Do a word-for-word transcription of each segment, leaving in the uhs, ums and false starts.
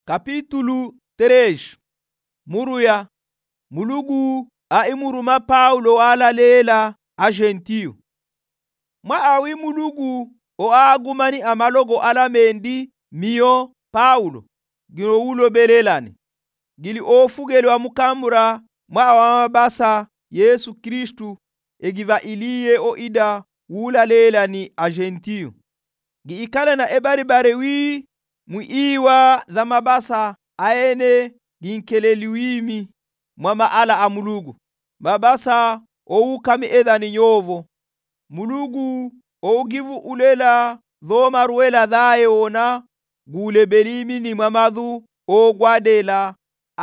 Capítulo três. Muruya. Mulugu a imuruma Paulo ala lela a gentio. Ma awi mulugu o agumani amalogo ala mendi mio Paulo. Gino ulo belelani. Gili ofugeli wa mukambura ma awa basa Yesu Kristu egiva iliye o ida wula lelani a gentio. Gi ikale na ebari bare wi mu iwa za mabasa aene ginkeleliwimi mwama ala amulugu. Mabasa ou kami edani nyovo. Mulugu ou givu ulela dhoma ruela dhae ona gule belimi ni mamadhu o gwadela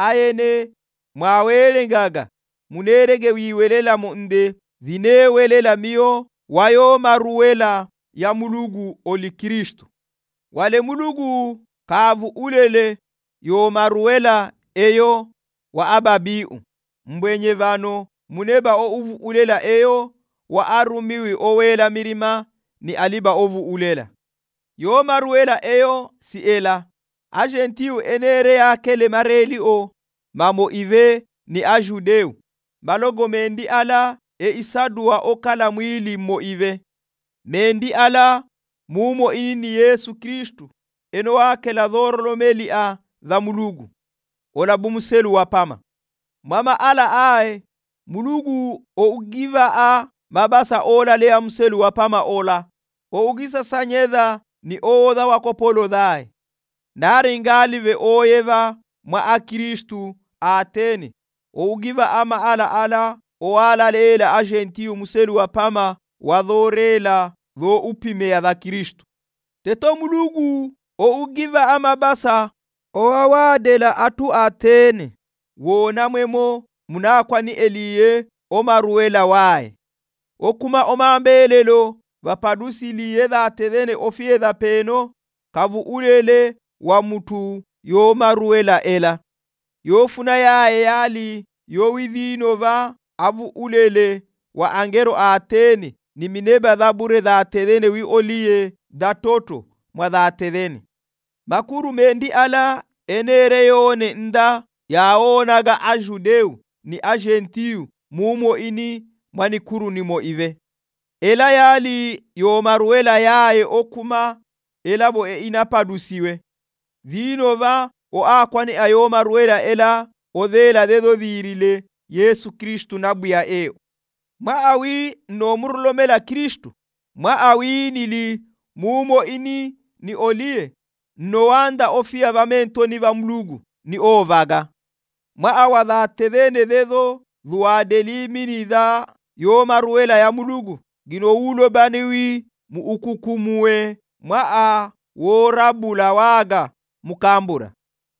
aene mwawele ngaga. Munerege wiwelela munde vinewelela mio wayo maruela ya mulugu oli Kristu. Wale mulugu kavu ulele yo maruela eyo wa ababiu. Mbwenye vano muneba o uvu ulela eyo wa arumiwi owela mirima ni aliba ovu ulela. Yo maruela eyo si ela. Agentiu enere ya kele mareli o mamo ive ni ajudeu. Malogo mendi ala e isadua okala mwili mo ive. Mendi ala mumo ini ni Yesu Kristu. Eno wake la dhorlo meli a dha mulugu. Ola bumuselu wapama. Mama ala ae mulugu o ugiva a mabasa ola lea muselu wapama ola. O ugisa sanyedha ni oodha wakopolo dhae. Nari ngalive oyeva mwa a Kristu a Atene. O ugiva ama ala ala o ala leela a gentiu muselu wapama wadhorela dho upimea dha Kristu. Teto mulugu o ugiva ama basa o awadela atu Atene. Wona mwemo munakwa ni eliye o maruela wae. O kuma o mambelelo vapadusi liye dha atedhene ofie dha peno kavu ulele wa mutu yo maruela ela. Yo funa yae yali yo widhino va avu ulele wa angero a Atene ni mineba dha bure dha atedhene wi oliye dha toto mwa dha atedhene. Makuru mendi ala enere yone nda yaonaga a judeu ni a gentiu mumo ini mwani kuru ni mo ive. Ela yali yo maruela yae okuma elabo e inapadusiwe. Dhino va o akwani ayo maruela ela o dhela dedo dhirile Yesu Kristu nabuya eo. Ma awi no murlomela Kristu. Ma awi nili mumo ini ni olie. No wanda ofia vamento ni vamlugu ni ovaga. Ma awa dha tedhene dedo dhuadelimi ni dha yo maruela ya mulugu. Gino ulo baniwi mu ukukumuwe ma a worabula waga mukambura.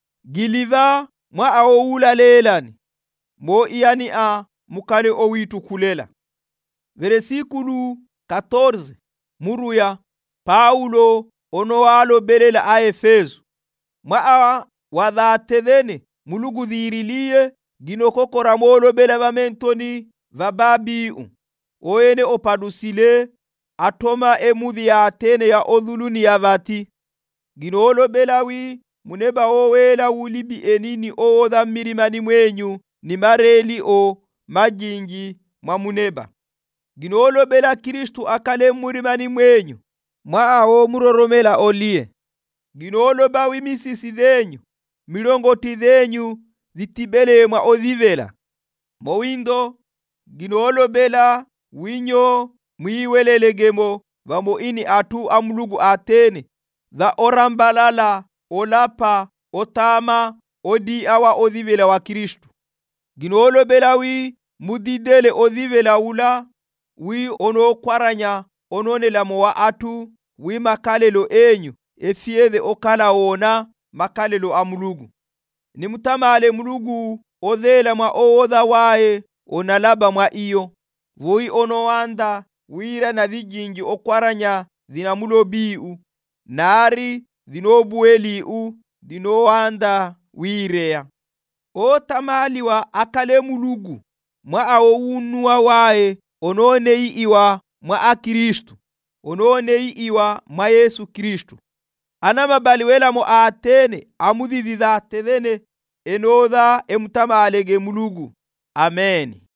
Giliva ma a o ula lelani. Mo iani a mukale o witu kulela. Versículo quatorze. Muruya. Paulo ono walo belela a Efeso. Ma a wadha tedhene mulugu dhiriliye gino kokora molo bela vamentoni vababiu. Oene opadusile atoma emudhi ya Atene ya odhuluni ya vati. Gino olo belawi muneba owela ulibi enini oodha mirimani mwenyu ni mareli o majingi mwa muneba. Gino olo bela Kristu akale murimani mwenyu mwa ao muroromela olie. Gino olo bawi misisi dhenyu milongoti dhenyu dhitibele mwa odhivela. Mowindo gino olo bela winyo mwiwelelegemo vamo ini atu amlugu Atene dha orambalala olapa otama odi awa odhivela wa Kristu. Gino olo bela wi mudidele odhivela ula wi ono kwaranya ononela mo wa atu wi makalelo enyu efiedhe okala ona makalelo amulugu. Ni mutamale mulugu odhela mwa oodha wae onalaba mwa iyo. Voi ono wanda wira na dhijingi okwaranya dhina mulobiu. Nari dhinobueli u dhino wanda wirea. O tamali wa akale mulugu mwa ao unua wae ononei iwa mwa a Kristu. Ononei iwa mwa Yesu Kristu. anama baliwela mo atene amudhidhidha atedhene enodha emutamalege Mulugu. Amen.